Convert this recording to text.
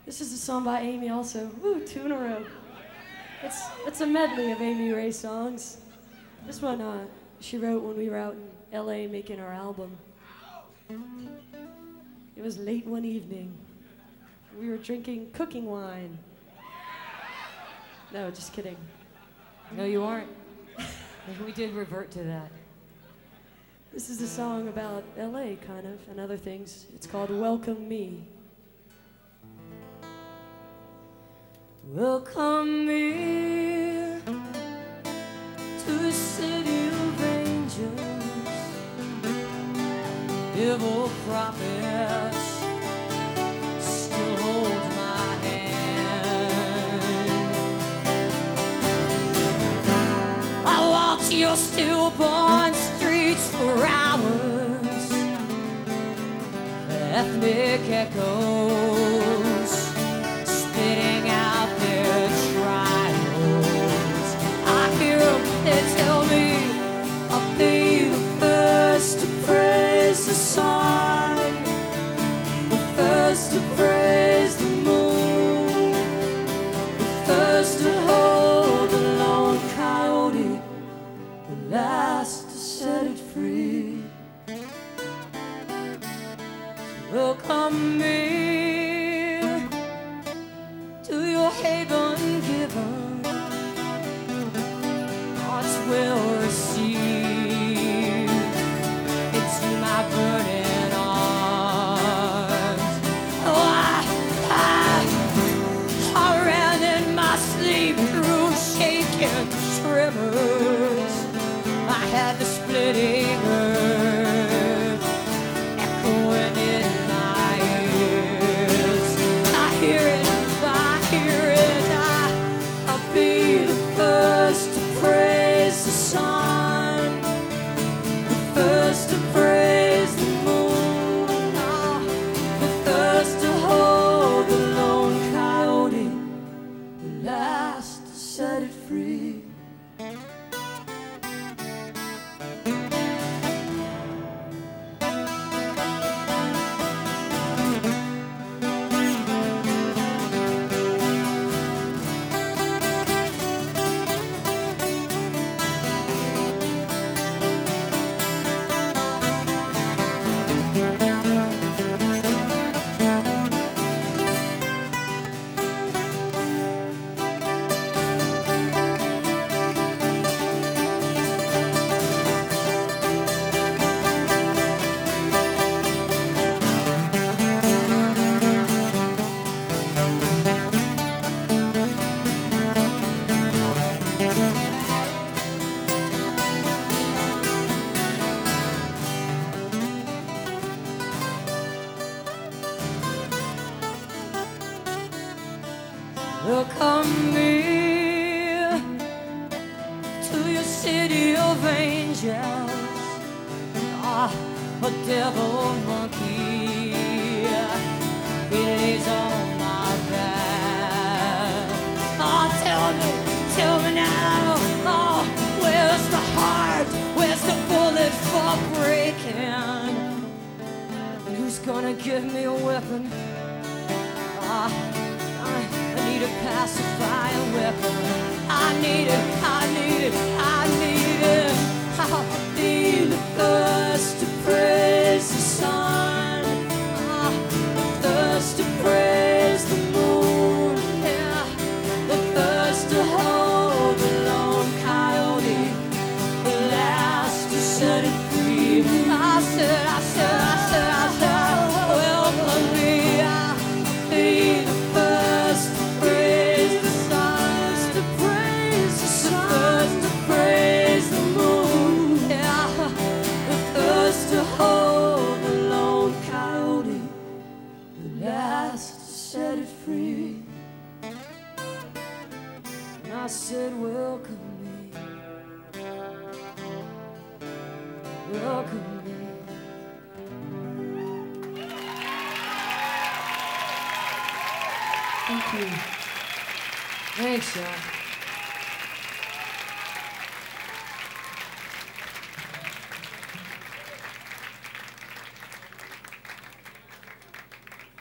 This is a song by Amy also. Woo, two in a row. It's a medley of Amy Ray songs. This one she wrote when we were out in LA making our album. It was late one evening. We were drinking cooking wine. No, just kidding. No, you aren't. We did revert to that. This is a song about LA, kind of, and other things. It's called Welcome Me. Welcome me to the city of angels. Evil prophets still hold my hand. I walked your stillborn streets for hours. Ethnic echoes spitting out their trials. I hear them, they tell me I'll be the first to praise the sun, the first to praise the moon, the first to hold the lone coyote, the last to set it free. Welcome me to your haven given, hearts will receive into my burning arms. Oh, I ran in my sleep through shaking tremors. I had the splitting earth echoing in my ears. I hear it, I'll be the first to praise the sun, the first to praise the moon, the first to hold the lone coyote, the last to set it free. Welcome me to your city of angels. A devil monkey, he lays on my back. Tell me now, where's the heart? Where's the bullet for breaking? And who's gonna give me a weapon? I need a pacifier weapon. I need it, I need it, I need it. I'll be the first to praise the sun, the first to praise the moon, yeah, the first to hold the lone coyote, the last to set it free. I said, welcome me. I'll be the first to praise the sun, to praise the sun, to praise the moon, yeah, the first to hold the lone coyote, the last to set it free. And I said, welcome me, welcome me. Thank you. Thanks, John.